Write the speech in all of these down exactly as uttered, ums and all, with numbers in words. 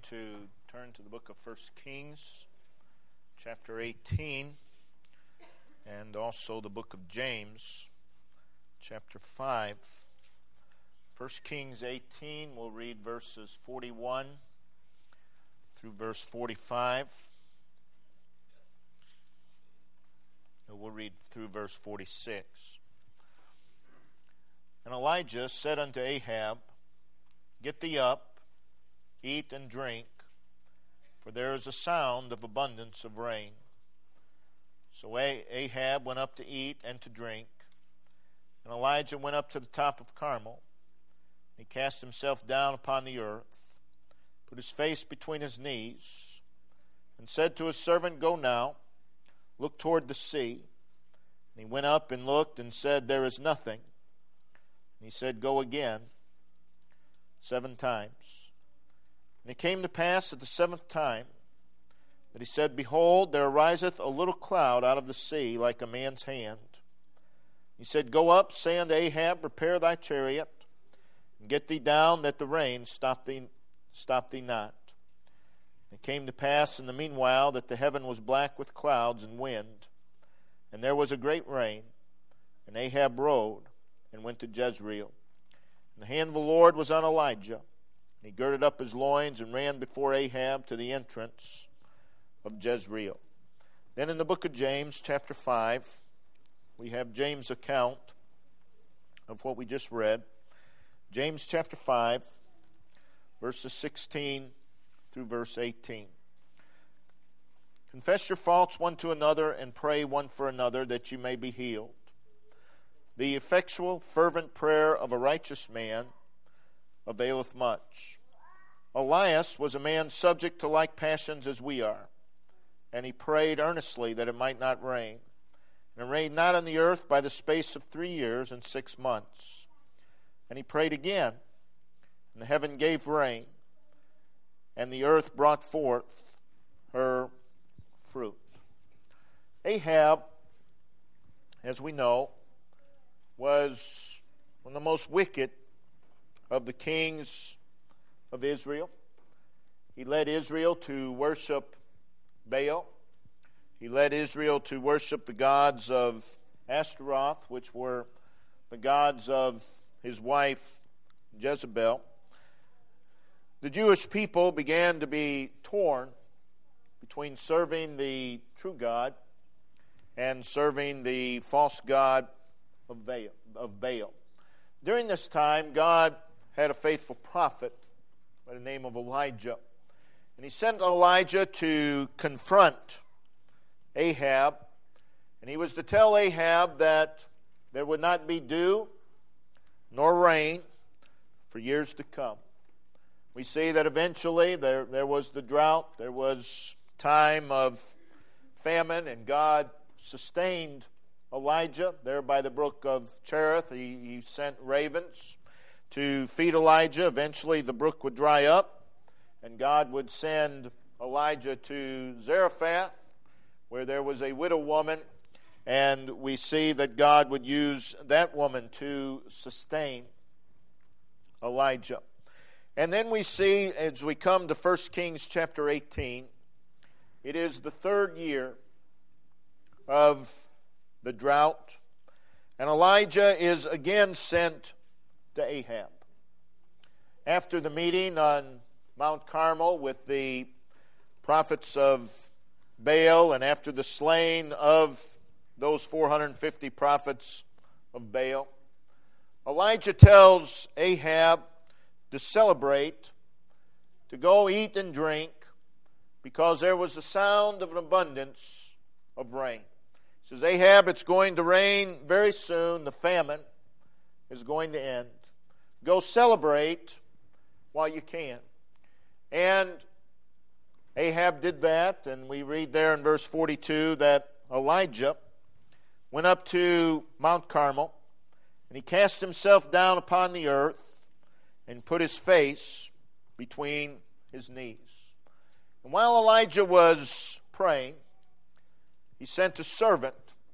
to turn to the book of First Kings, chapter eighteen, and also the book of James, chapter five. First Kings eighteen, we'll read verses forty-one through verse forty-five. And we'll read through verse forty-six. And Elijah said unto Ahab, Get thee up, eat and drink, for there is a sound of abundance of rain. So Ahab went up to eat and to drink, and Elijah went up to the top of Carmel. He cast himself down upon the earth, put his face between his knees, and said to his servant, Go now, look toward the sea. And he went up and looked and said, There is nothing. And he said, Go again, seven times. And it came to pass at the seventh time that he said, Behold, there ariseth a little cloud out of the sea like a man's hand. He said, Go up, say unto Ahab, Prepare thy chariot, and get thee down, that the rain stop thee, stop thee not. And it came to pass in the meanwhile that the heaven was black with clouds and wind, and there was a great rain. And Ahab rode and went to Jezreel. And the hand of the Lord was on Elijah. And he girded up his loins and ran before Ahab to the entrance of Jezreel. Then in the book of James, chapter five, we have James' account of what we just read. James chapter five, verses sixteen through verse eighteen. Confess your faults one to another and pray one for another that you may be healed. The effectual, fervent prayer of a righteous man availeth much. Elias was a man subject to like passions as we are, and he prayed earnestly that it might not rain. And it rained not on the earth by the space of three years and six months. And he prayed again, and the heaven gave rain, and the earth brought forth her fruit. Ahab, as we know, was one of the most wicked of the kings of Israel. He led Israel to worship Baal. He led Israel to worship the gods of Ashtaroth, which were the gods of his wife Jezebel. The Jewish people began to be torn between serving the true God and serving the false god of Baal. Of Baal. During this time, God had a faithful prophet by the name of Elijah. And he sent Elijah to confront Ahab. And he was to tell Ahab that there would not be dew nor rain for years to come. We see that eventually there, there was the drought, there was time of famine, and God sustained Elijah there by the brook of Cherith. He, he sent ravens to feed Elijah. Eventually the brook would dry up, and God would send Elijah to Zarephath, where there was a widow woman, and we see that God would use that woman to sustain Elijah. And then we see, as we come to First Kings chapter eighteen, it is the third year of the drought, and Elijah is again sent to Ahab. After the meeting on Mount Carmel with the prophets of Baal, and after the slaying of those four hundred fifty prophets of Baal, Elijah tells Ahab to celebrate, to go eat and drink, because there was the sound of an abundance of rain. He says, Ahab, it's going to rain very soon. The famine is going to end. Go celebrate while you can. And Ahab did that, and we read there in verse forty-two that Elijah went up to Mount Carmel, and he cast himself down upon the earth and put his face between his knees. And while Elijah was praying, he sent a servant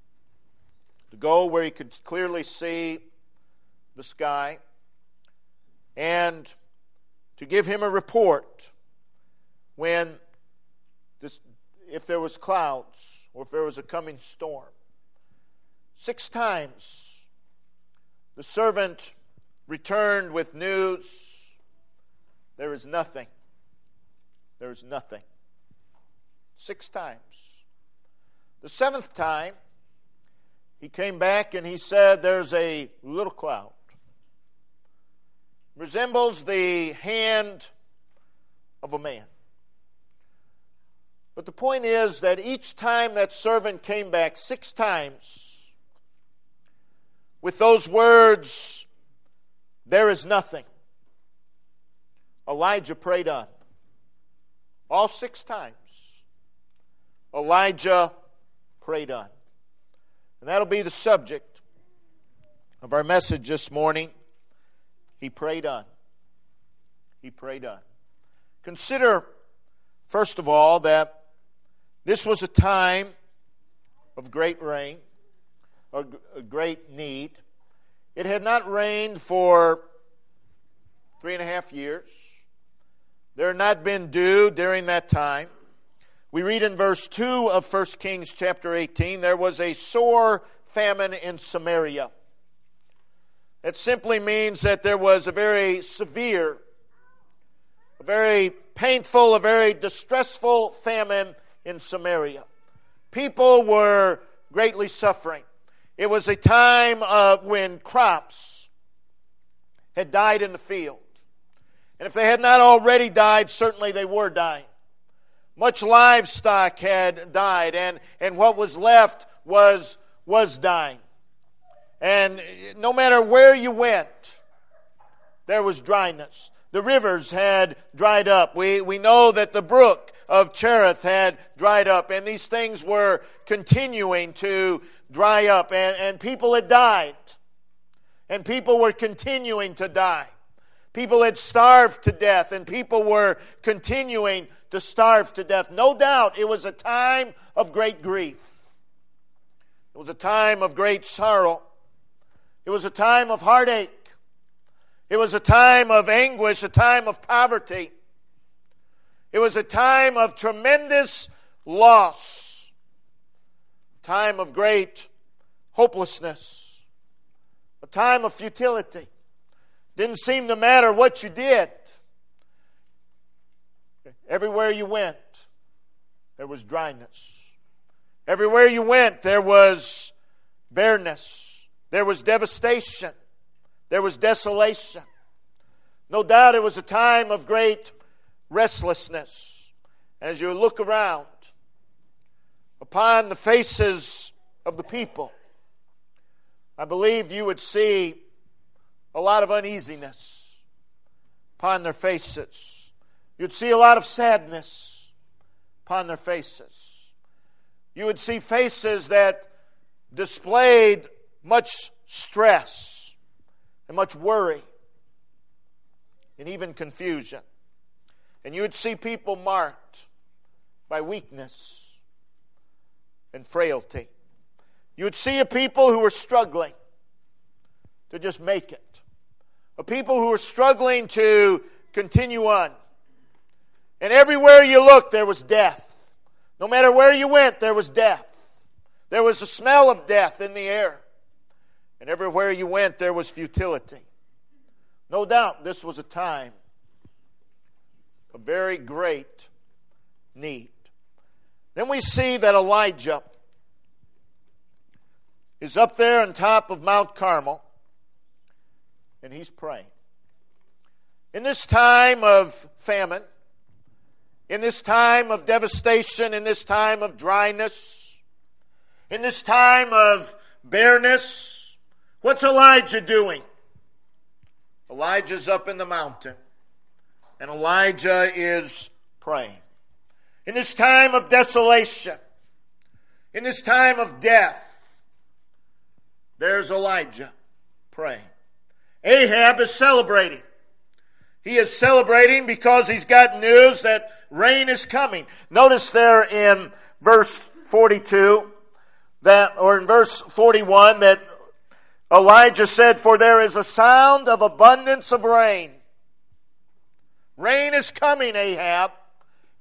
to go where he could clearly see the sky and to give him a report when this, if there was clouds or if there was a coming storm. Six times the servant returned with news, there is nothing. There is nothing. Six times. The seventh time, he came back and he said, there's a little cloud. Resembles the hand of a man. But the point is that each time that servant came back, six times, with those words, there is nothing, Elijah prayed on. All six times, Elijah prayed on. And that'll be the subject of our message this morning. He prayed on. He prayed on. Consider, first of all, that this was a time of great rain, or a great need. It had not rained for three and a half years. There had not been dew during that time. We read in verse two of First Kings chapter eighteen, there was a sore famine in Samaria. It simply means that there was a very severe, a very painful, a very distressful famine in Samaria. People were greatly suffering. It was a time of when crops had died in the field. And if they had not already died, certainly they were dying. Much livestock had died, and, and what was left was, was dying. And no matter where you went, there was dryness. The rivers had dried up. We, we know that the brook of Cherith had dried up, and these things were continuing to dry up, and, and people had died. And people were continuing to die. People had starved to death, and people were continuing to starve to death. No doubt it was a time of great grief. It was a time of great sorrow. It was a time of heartache. It was a time of anguish, a time of poverty. It was a time of tremendous loss, a time of great hopelessness, a time of futility. Didn't seem to matter what you did. Everywhere you went, there was dryness. Everywhere you went, there was bareness. There was devastation. There was desolation. No doubt it was a time of great restlessness. As you look around upon the faces of the people, I believe you would see a lot of uneasiness upon their faces. You'd see a lot of sadness upon their faces. You would see faces that displayed much stress and much worry and even confusion. And you would see people marked by weakness and frailty. You would see a people who were struggling to just make it. A people who were struggling to continue on. And everywhere you looked, there was death. No matter where you went, there was death. There was a smell of death in the air. And everywhere you went, there was futility. No doubt this was a time of very great need. Then we see that Elijah is up there on top of Mount Carmel, and he's praying. In this time of famine, in this time of devastation, in this time of dryness, in this time of bareness, what's Elijah doing? Elijah's up in the mountain, and Elijah is praying. In this time of desolation, in this time of death, there's Elijah praying. Ahab is celebrating. He is celebrating because he's got news that rain is coming. Notice there in verse forty-two, that, or in verse forty-one, that Elijah said, "For there is a sound of abundance of rain." Rain is coming, Ahab.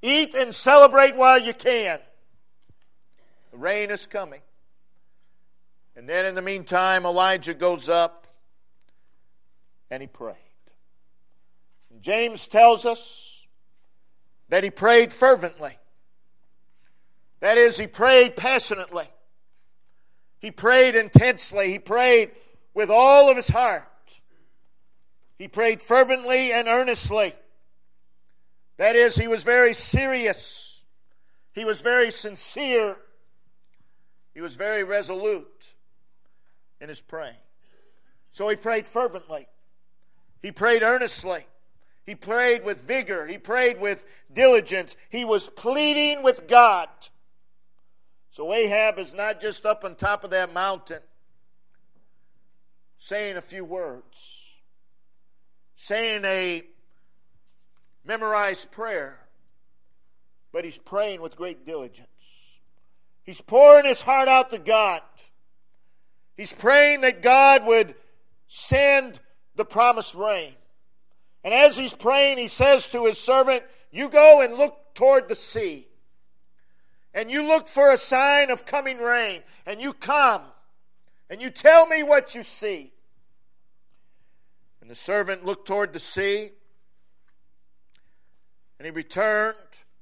Eat and celebrate while you can. The rain is coming. And then in the meantime, Elijah goes up and he prayed. And James tells us that he prayed fervently. That is, he prayed passionately. He prayed intensely. He prayed with all of his heart. He prayed fervently and earnestly. That is, he was very serious. He was very sincere. He was very resolute in his praying. So he prayed fervently. He prayed earnestly. He prayed with vigor. He prayed with diligence. He was pleading with God. So Ahab is not just up on top of that mountain saying a few words, saying a memorized prayer, but he's praying with great diligence. He's pouring his heart out to God. He's praying that God would send the promised rain. And as he's praying, he says to his servant, you go and look toward the sea. And you look for a sign of coming rain. And you come. And you tell me what you see. And the servant looked toward the sea. And he returned.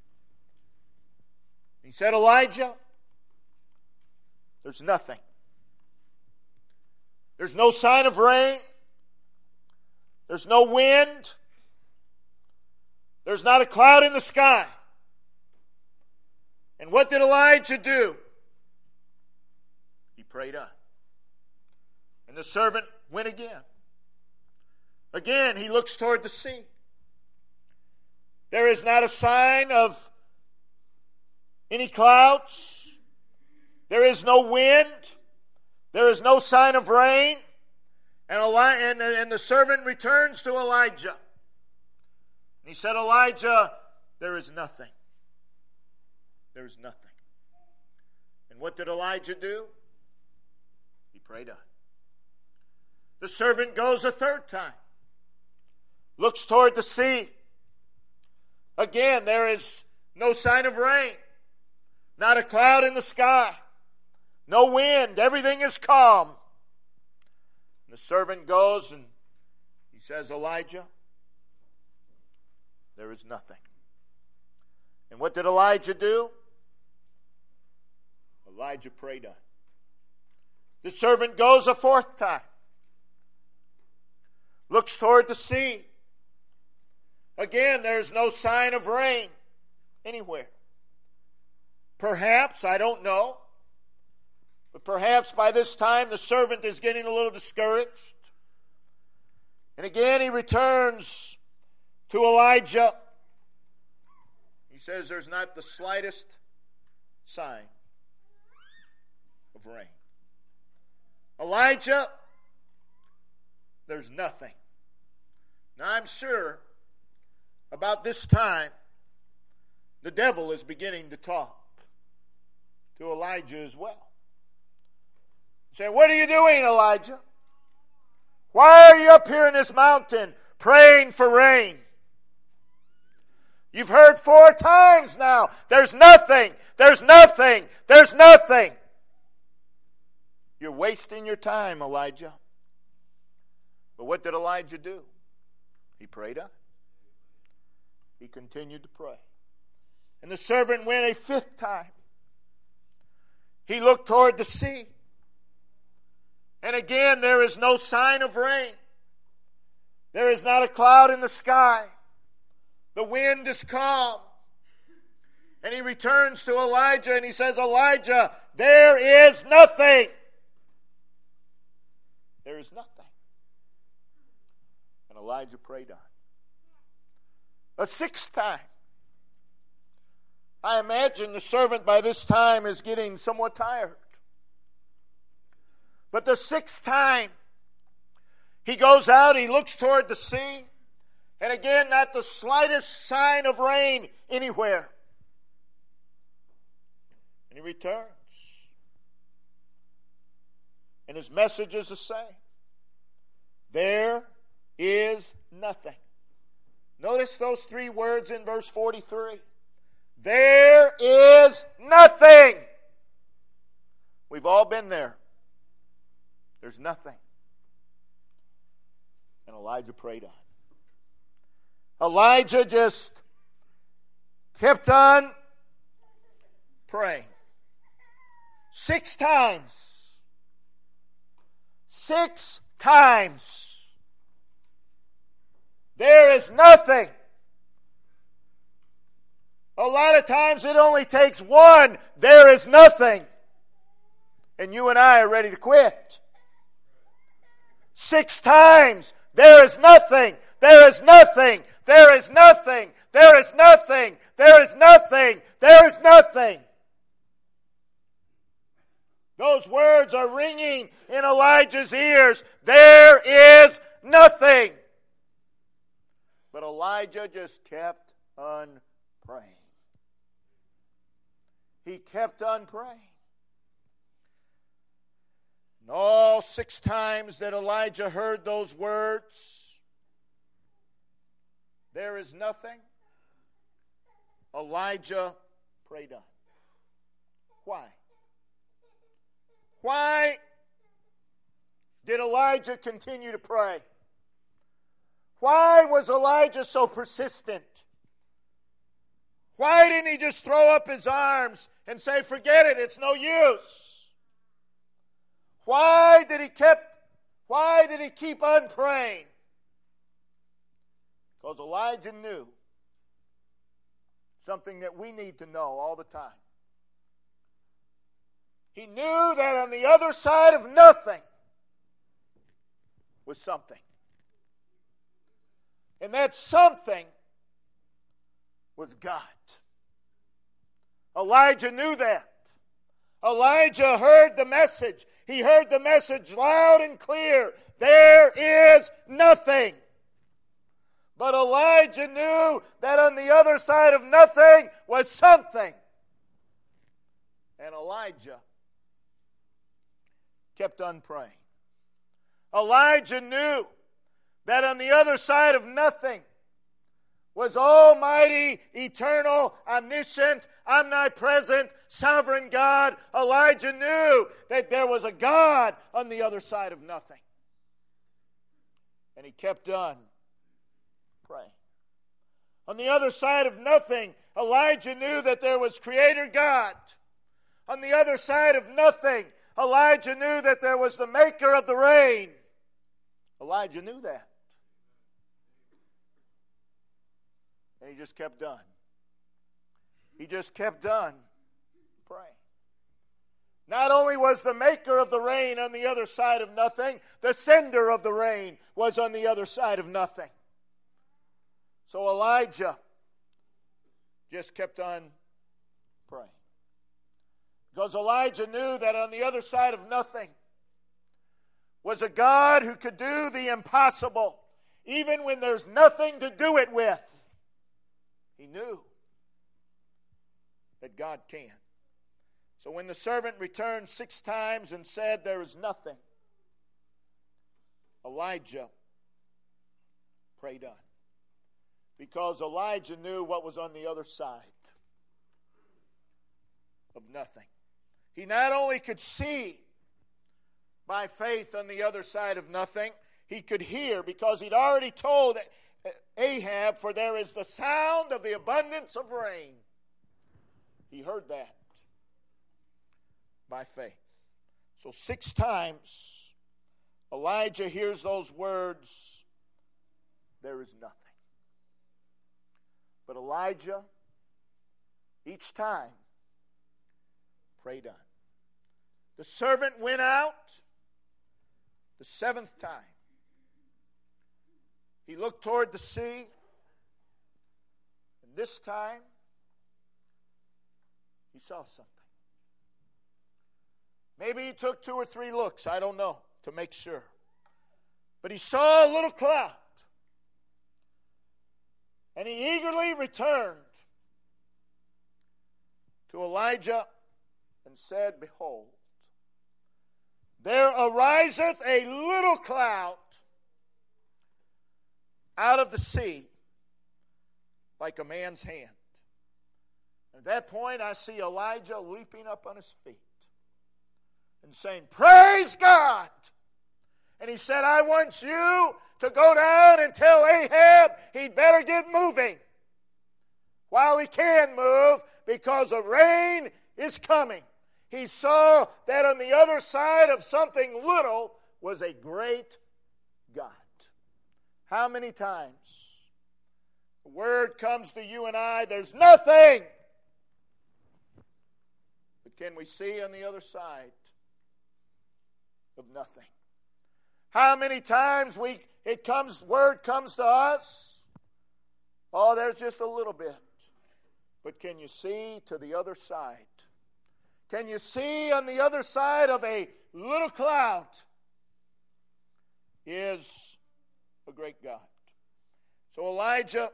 He said, Elijah, there's nothing. There's no sign of rain. There's no wind. There's not a cloud in the sky. And what did Elijah do? He prayed on. And the servant went again. Again, he looks toward the sea. There is not a sign of any clouds. There is no wind. There is no sign of rain. And, Eli- and, and the servant returns to Elijah. He said, Elijah, there is nothing. There is nothing. And what did Elijah do? He prayed on. The servant goes a third time. Looks toward the sea. Again, there is no sign of rain. Not a cloud in the sky. No wind. Everything is calm. And the servant goes and he says, Elijah, there is nothing. And what did Elijah do? Elijah prayed on. The servant goes a fourth time. Looks toward the sea. Again, there's no sign of rain anywhere. Perhaps, I don't know, but perhaps by this time the servant is getting a little discouraged. And again he returns to Elijah. He says there's not the slightest sign of rain. Elijah, there's nothing. Now I'm sure about this time the devil is beginning to talk to Elijah as well. Saying, what are you doing, Elijah? Why are you up here in this mountain praying for rain? You've heard four times now. There's nothing. There's nothing. There's nothing. You're wasting your time, Elijah. But what did Elijah do? He prayed on. He continued to pray. And the servant went a fifth time. He looked toward the sea. And again, there is no sign of rain. There is not a cloud in the sky. The wind is calm. And he returns to Elijah and he says, Elijah, there is nothing. There is nothing. And Elijah prayed on. A sixth time. I imagine the servant by this time is getting somewhat tired. But the sixth time, he goes out, he looks toward the sea, and again, not the slightest sign of rain anywhere. And he returns. And his message is the same. There is nothing. Notice those three words in verse forty-three. there is nothing. We've all been there. There's nothing. And Elijah prayed on. Elijah just kept on praying. Six times. Six times. There is nothing. A lot of times it only takes one. There is nothing. And you and I are ready to quit. Six times. There is nothing. There is nothing. There is nothing. There is nothing. There is nothing. There is nothing. Those words are ringing in Elijah's ears. There is nothing. But Elijah just kept on praying. He kept on praying. And all six times that Elijah heard those words, there is nothing, Elijah prayed on. Why? Why did Elijah continue to pray? Why was Elijah so persistent? Why didn't he just throw up his arms and say, forget it, it's no use? Why did he kept, why did he keep on praying? Because Elijah knew something that we need to know all the time. He knew that on the other side of nothing was something. And that something was God. Elijah knew that. Elijah heard the message. He heard the message loud and clear. There is nothing. But Elijah knew that on the other side of nothing was something. And Elijah kept on praying. Elijah knew that on the other side of nothing was almighty, eternal, omniscient, omnipresent, sovereign God. Elijah knew that there was a God on the other side of nothing. And he kept on praying. On the other side of nothing, Elijah knew that there was Creator God. On the other side of nothing, Elijah knew that there was the maker of the rain. Elijah knew that. And he just kept on. He just kept on praying. Not only was the maker of the rain on the other side of nothing, the sender of the rain was on the other side of nothing. So Elijah just kept on praying. Because Elijah knew that on the other side of nothing was a God who could do the impossible, even when there's nothing to do it with. He knew that God can. So when the servant returned six times and said, there is nothing, Elijah prayed on. Because Elijah knew what was on the other side of nothing. He not only could see by faith on the other side of nothing, he could hear, because he'd already told Ahab, for there is the sound of the abundance of rain. He heard that by faith. So six times Elijah hears those words, there is nothing. But Elijah, each time, prayed on. The servant went out the seventh time. He looked toward the sea, and this time he saw something. Maybe he took two or three looks, I don't know, to make sure. But he saw a little cloud, and he eagerly returned to Elijah and said, behold, there ariseth a little cloud out of the sea like a man's hand. At that point, I see Elijah leaping up on his feet and saying, "Praise God!" And he said, "I want you to go down and tell Ahab he'd better get moving while he can move, because the rain is coming." He saw that on the other side of something little was a great God. How many times the word comes to you and I, there's nothing. But can we see on the other side of nothing? How many times we it comes word comes to us, oh, there's just a little bit. But can you see to the other side? Can you see on the other side of a little cloud is a great God. So Elijah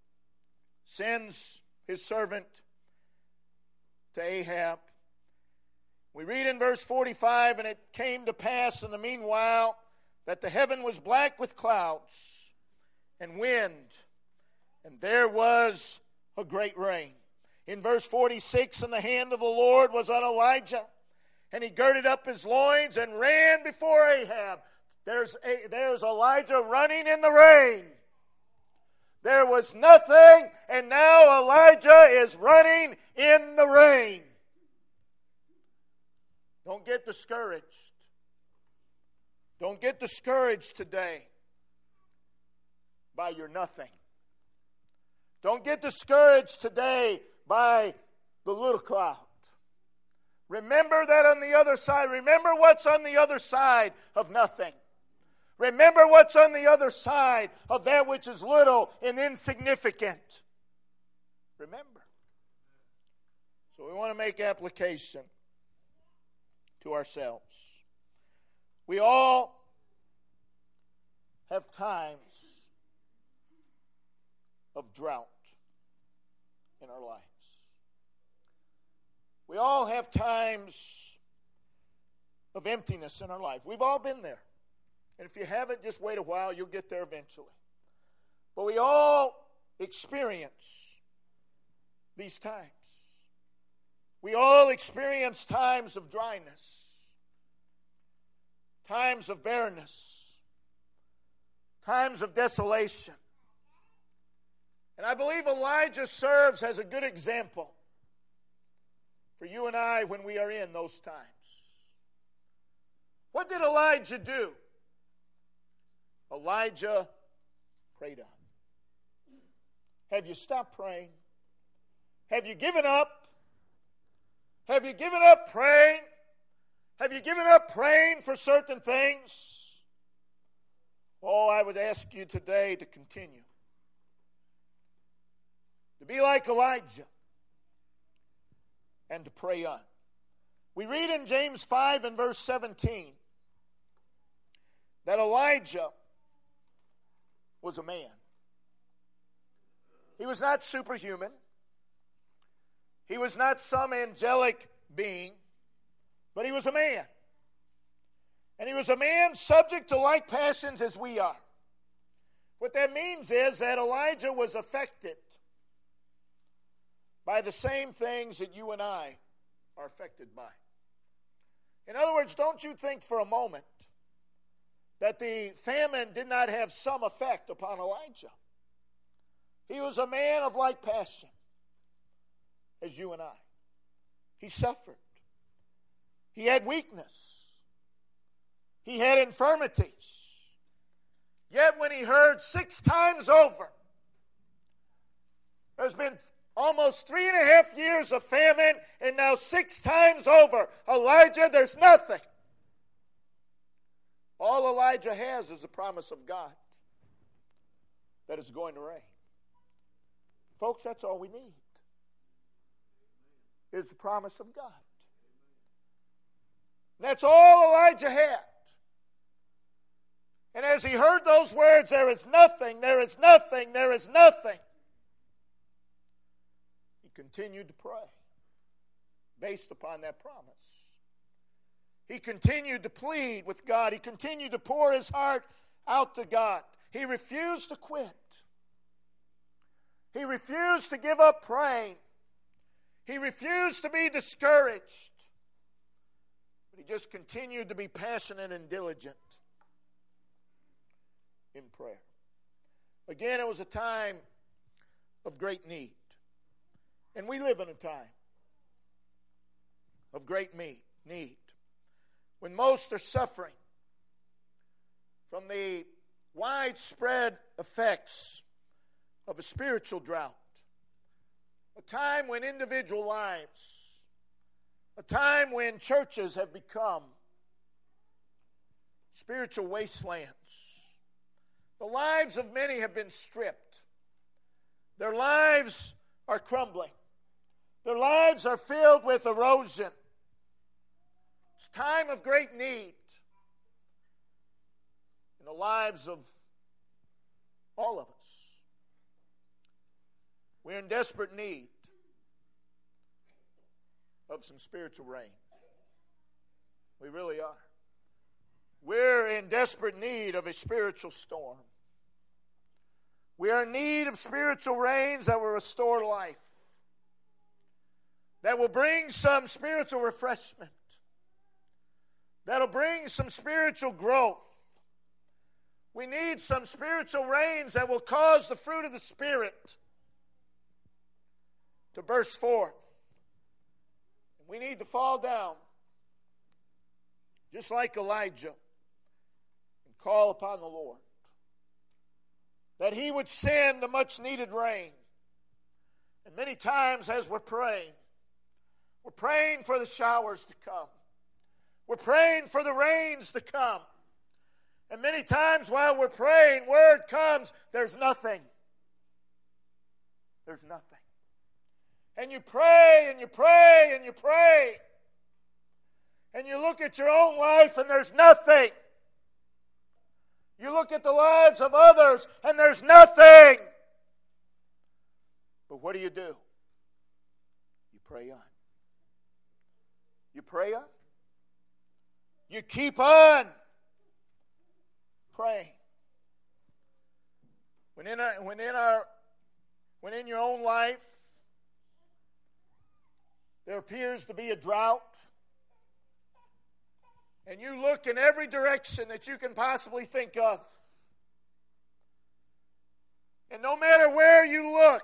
sends his servant to Ahab. We read in verse forty-five, "And it came to pass in the meanwhile that the heaven was black with clouds and wind, and there was a great rain." In verse forty-six, "And the hand of the Lord was on Elijah, and he girded up his loins and ran before Ahab." There's, a, there's Elijah running in the rain. There was nothing, and now Elijah is running in the rain. Don't get discouraged. Don't get discouraged today by your nothing. Don't get discouraged today by the little cloud. Remember that on the other side. Remember what's on the other side of nothing. Remember what's on the other side of that which is little and insignificant. Remember. So we want to make application to ourselves. We all have times of drought in our lives. We all have times of emptiness in our life. We've all been there. And if you haven't, just wait a while. You'll get there eventually. But we all experience these times. We all experience times of dryness, times of barrenness, times of desolation. And I believe Elijah serves as a good example for you and I when we are in those times. What did Elijah do? Elijah prayed on. Have you stopped praying? Have you given up? Have you given up praying? Have you given up praying for certain things? Oh, I would ask you today to continue. To be like Elijah and to pray on. We read in James five and verse seventeen that Elijah was a man. He was not superhuman. He was not some angelic being, but he was a man. And he was a man subject to like passions as we are. What that means is that Elijah was affected by the same things that you and I are affected by. In other words, don't you think for a moment that the famine did not have some effect upon Elijah. He was a man of like passion as you and I. He suffered. He had weakness. He had infirmities. Yet when he heard six times over, there's been almost three and a half years of famine, and now six times over, Elijah, there's nothing. All Elijah has is the promise of God that it's going to rain. Folks, that's all we need, is the promise of God. That's all Elijah had. And as he heard those words, there is nothing, there is nothing, there is nothing, he continued to pray based upon that promise. He continued to plead with God. He continued to pour his heart out to God. He refused to quit. He refused to give up praying. He refused to be discouraged. But he just continued to be passionate and diligent in prayer. Again, it was a time of great need. And we live in a time of great need. When most are suffering from the widespread effects of a spiritual drought. A time when individual lives, a time when churches have become spiritual wastelands. The lives of many have been stripped. Their lives are crumbling. Their lives are filled with erosion. It's a time of great need in the lives of all of us. We're in desperate need of some spiritual rain. We really are. We're in desperate need of a spiritual storm. We are in need of spiritual rains that will restore life, that will bring some spiritual refreshment, that will bring some spiritual growth. We need some spiritual rains that will cause the fruit of the Spirit to burst forth. We need to fall down, just like Elijah, and call upon the Lord, that He would send the much needed rain. And many times as we're praying, we're praying for the showers to come. We're praying for the rains to come. And many times while we're praying, word comes, there's nothing. There's nothing. And you pray and you pray and you pray. And you look at your own life and there's nothing. You look at the lives of others and there's nothing. But what do you do? You pray on. You pray on. You keep on praying. When in our, when in our, when in your own life there appears to be a drought, and you look in every direction that you can possibly think of, and no matter where you look,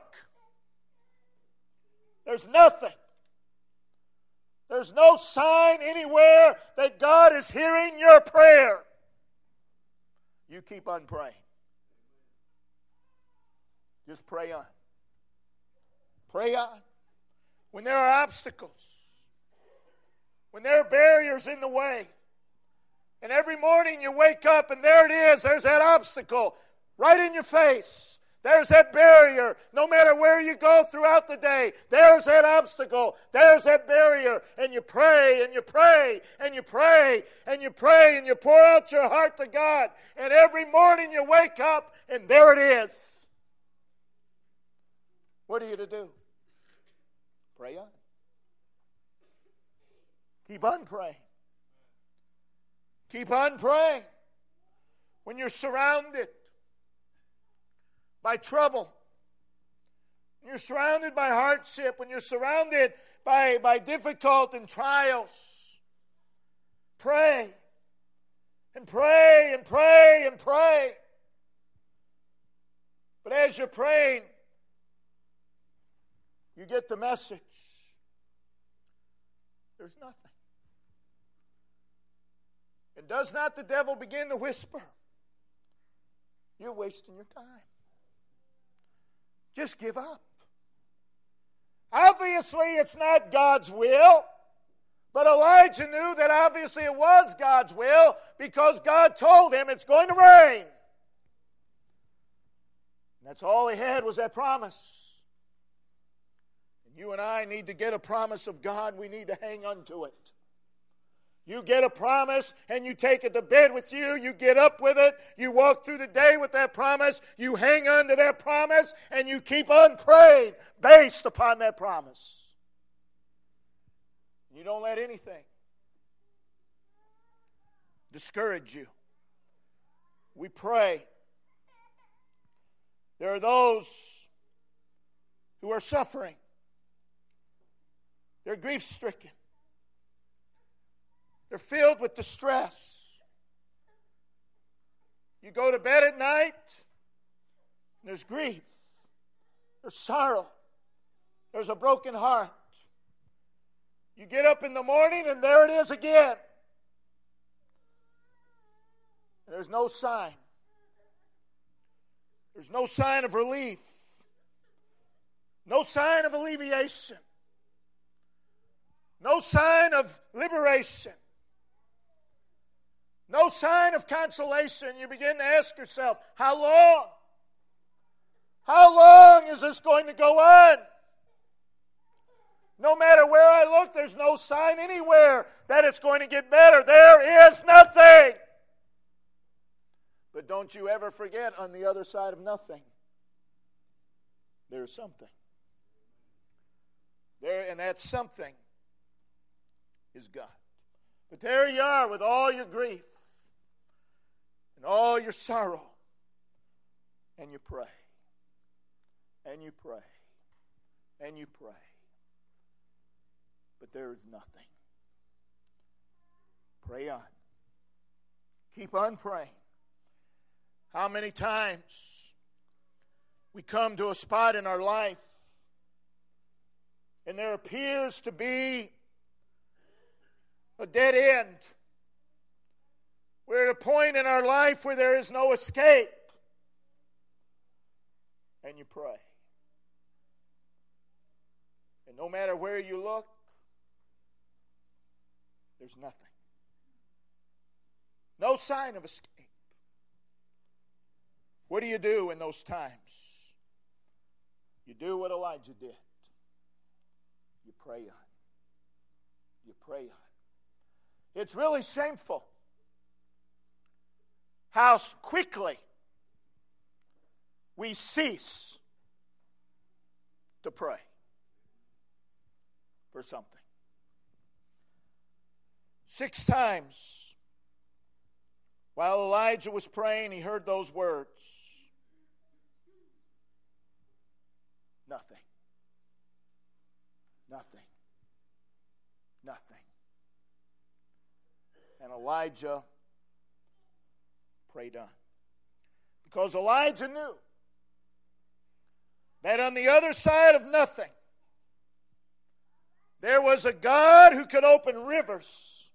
there's nothing. There's no sign anywhere that God is hearing your prayer. You keep on praying. Just pray on. Pray on. When there are obstacles, when there are barriers in the way, and every morning you wake up and there it is, there's that obstacle right in your face. There's that barrier. No matter where you go throughout the day, there's that obstacle. There's that barrier. And you pray and you pray and you pray and you pray and you pour out your heart to God. And every morning you wake up and there it is. What are you to do? Pray on. Keep on praying. Keep on praying. When you're surrounded by trouble, when you're surrounded by hardship, when you're surrounded by, by difficult and trials, pray and pray and pray and pray. But as you're praying, you get the message. There's nothing. And does not the devil begin to whisper, you're wasting your time. Just give up. Obviously, it's not God's will. But Elijah knew that obviously it was God's will because God told him it's going to rain. And that's all he had was that promise. And you and I need to get a promise of God. We need to hang on to it. You get a promise and you take it to bed with you. You get up with it. You walk through the day with that promise. You hang on to that promise and you keep on praying based upon that promise. You don't let anything discourage you. We pray. There are those who are suffering. They're grief-stricken. They're filled with distress. You go to bed at night, and there's grief. There's sorrow. There's a broken heart. You get up in the morning, and there it is again. And there's no sign. There's no sign of relief. No sign of alleviation. No sign of liberation. No sign of consolation. You begin to ask yourself, how long? How long is this going to go on? No matter where I look, there's no sign anywhere that it's going to get better. There is nothing. But don't you ever forget, on the other side of nothing, there's something. There, and that something is God. But there you are with all your grief and all your sorrow, and you pray, and you pray, and you pray. But there is nothing. Pray on. Keep on praying. How many times we come to a spot in our life and there appears to be a dead end. We're at a point in our life where there is no escape. And you pray. And no matter where you look, there's nothing. No sign of escape. What do you do in those times? You do what Elijah did. You pray on. You pray on. It's really shameful how quickly we cease to pray for something. Six times while Elijah was praying, he heard those words. Nothing. Nothing. Nothing. And Elijah prayed on. Because Elijah knew that on the other side of nothing, there was a God who could open rivers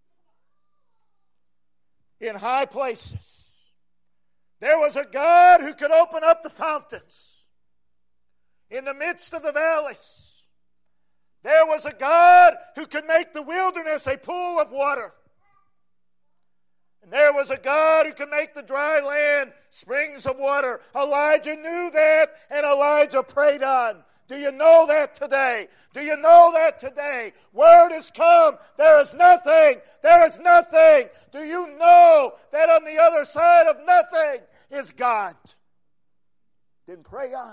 in high places. There was a God who could open up the fountains in the midst of the valleys. There was a God who could make the wilderness a pool of water. And there was a God who could make the dry land springs of water. Elijah knew that, and Elijah prayed on. Do you know that today? Do you know that today? Word has come. There is nothing. There is nothing. Do you know that on the other side of nothing is God? Then pray on.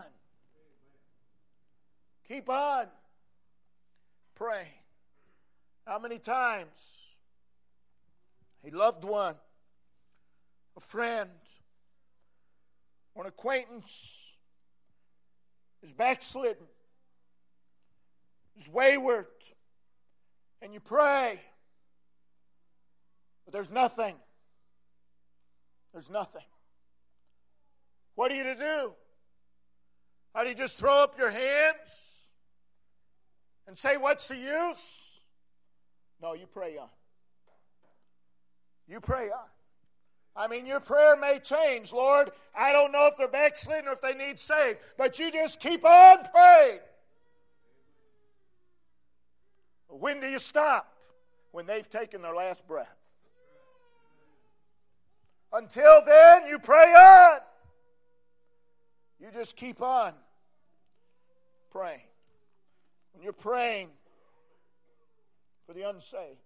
Keep on praying. How many times a loved one, a friend, or an acquaintance is backslidden, is wayward, and you pray, but there's nothing. There's nothing. What are you to do? How do you just throw up your hands and say, what's the use? No, you pray on. You pray on. I mean, your prayer may change. Lord, I don't know if they're backslidden or if they need saved, but you just keep on praying. When do you stop? When they've taken their last breath. Until then, you pray on. You just keep on praying. When you're praying for the unsaved,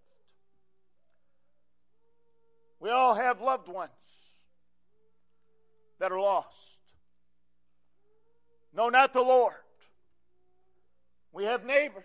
we all have loved ones that are lost. No, not the Lord. We have neighbors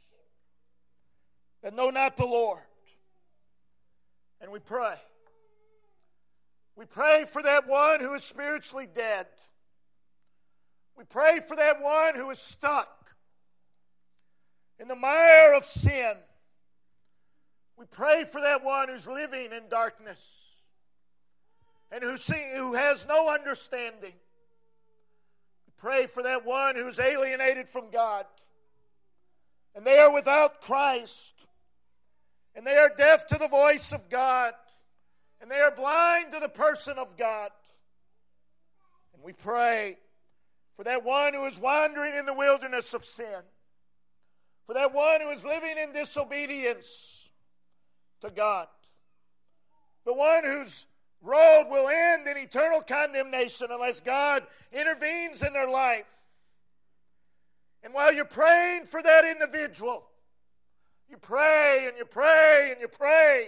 that know not the Lord. And we pray. We pray for that one who is spiritually dead. We pray for that one who is stuck in the the mire of sin. We pray for that one who's living in darkness and who, see, who has no understanding. We pray for that one who's alienated from God, and they are without Christ, and they are deaf to the voice of God, and they are blind to the person of God. And we pray for that one who is wandering in the wilderness of sin, for that one who is living in disobedience to God, the one whose road will end in eternal condemnation unless God intervenes in their life. And while you're praying for that individual, you pray and you pray and you pray,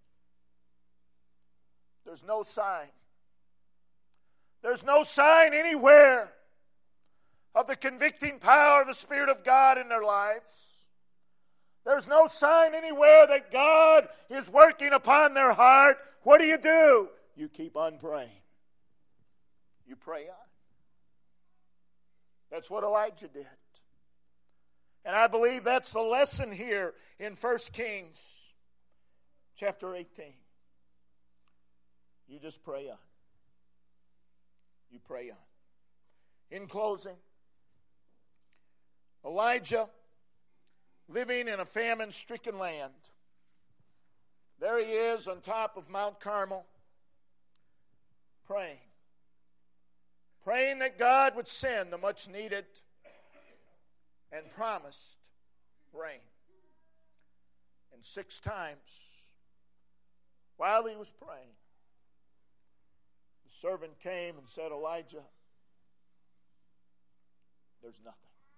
there's no sign. There's no sign anywhere of the convicting power of the Spirit of God in their lives. There's no sign anywhere that God is working upon their heart. What do you do? You keep on praying. You pray on. That's what Elijah did. And I believe that's the lesson here in First Kings chapter eighteen. You just pray on. You pray on. In closing, Elijah, living in a famine-stricken land, there he is on top of Mount Carmel, praying. Praying that God would send the much-needed and promised rain. And six times, while he was praying, the servant came and said, Elijah, there's nothing.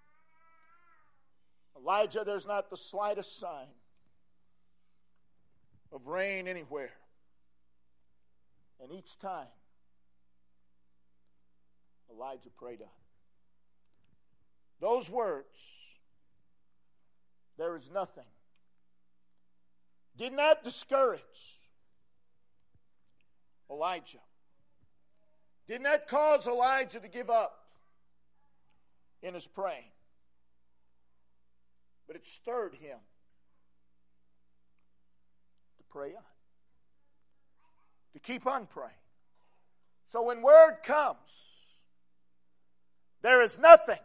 Elijah, there's not the slightest sign of rain anywhere. And each time, Elijah prayed on. Those words, there is nothing, did not discourage Elijah. Did not cause Elijah to give up in his praying. But it stirred him to pray on. To keep on praying. So when word comes, there is nothing,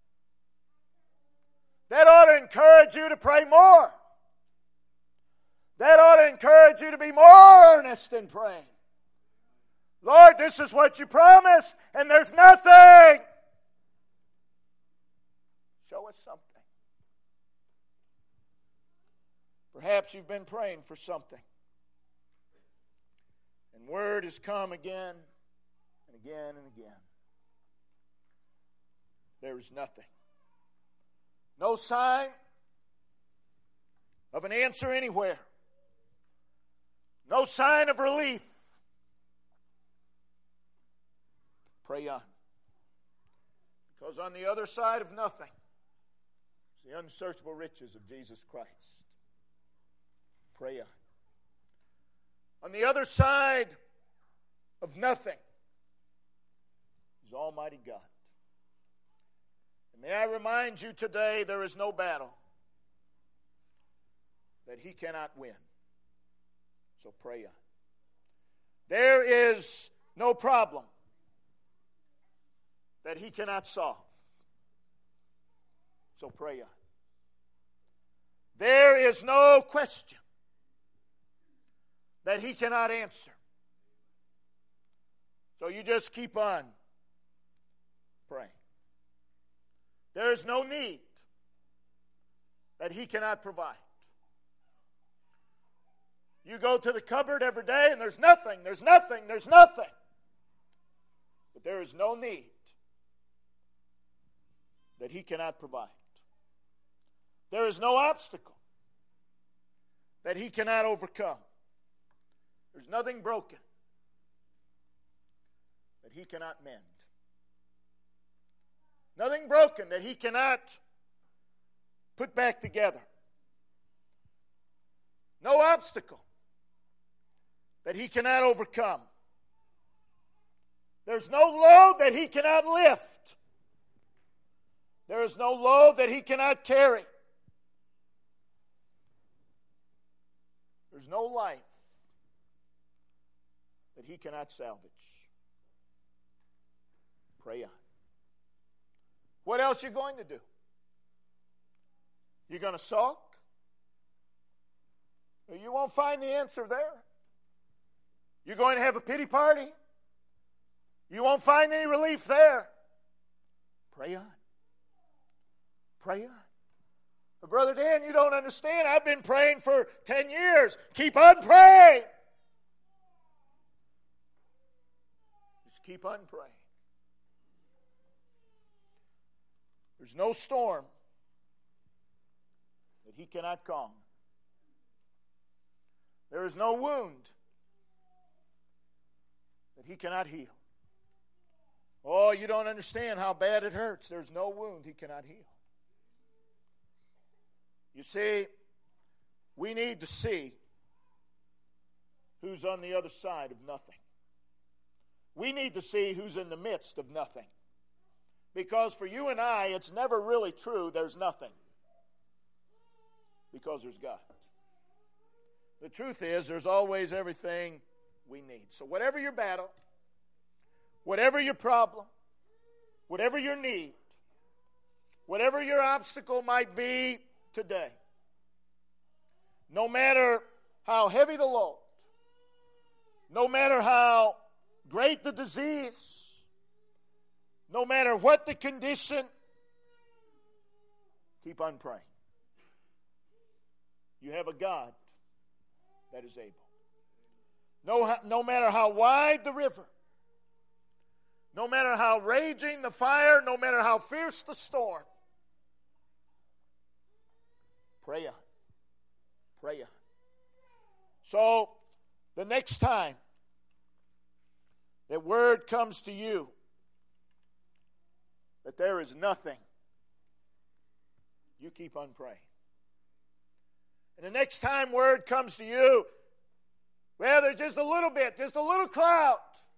that ought to encourage you to pray more. That ought to encourage you to be more earnest in praying. Lord, this is what you promised, and there's nothing. Show us something. Perhaps you've been praying for something, and word has come again and again and again. There is nothing. No sign of an answer anywhere. No sign of relief. Pray on. Because on the other side of nothing is the unsearchable riches of Jesus Christ. Pray on. On the other side of nothing is Almighty God. And may I remind you today, there is no battle that He cannot win. So pray on. There is no problem that He cannot solve. So pray on. There is no question that He cannot answer. So you just keep on praying. There is no need that He cannot provide. You go to the cupboard every day and there's nothing, there's nothing, there's nothing. But there is no need that He cannot provide. There is no obstacle that He cannot overcome. There's nothing broken that He cannot mend. Nothing broken that He cannot put back together. No obstacle that He cannot overcome. There's no load that He cannot lift. There is no load that He cannot carry. no life that He cannot salvage. Pray on. What else are you going to do? You're going to sulk? You won't find the answer there. You're going to have a pity party? You won't find any relief there. Pray on. Pray on. But Brother Dan, you don't understand. I've been praying for ten years. Keep on praying. Just keep on praying. There's no storm that He cannot calm. There is no wound that He cannot heal. Oh, you don't understand how bad it hurts. There's no wound He cannot heal. You see, we need to see who's on the other side of nothing. We need to see who's in the midst of nothing. Because for you and I, it's never really true there's nothing. Because there's God. The truth is, there's always everything we need. So whatever your battle, whatever your problem, whatever your need, whatever your obstacle might be today, no matter how heavy the load, no matter how great the disease, no matter what the condition, keep on praying. You have a God that is able. No, no matter how wide the river, no matter how raging the fire, no matter how fierce the storm, pray on. Pray on. So, the next time that word comes to you that there is nothing, you keep on praying. And the next time word comes to you, well, there's just a little bit, just a little cloud,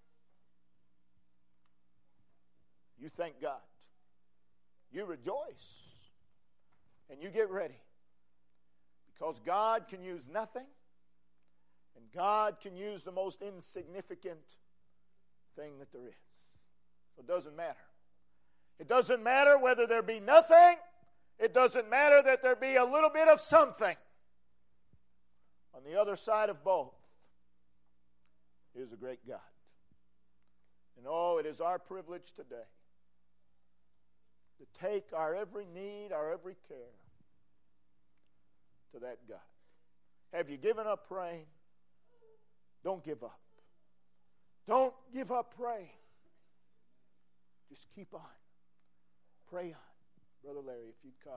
you thank God. You rejoice. And you get ready. Because God can use nothing, and God can use the most insignificant thing that there is. So it doesn't matter. It doesn't matter whether there be nothing. It doesn't matter that there be a little bit of something. On the other side of both is a great God. And oh, it is our privilege today to take our every need, our every care to that God. Have you given up praying? Don't give up. Don't give up praying. Just keep on. Pray on. Brother Larry, if you'd come.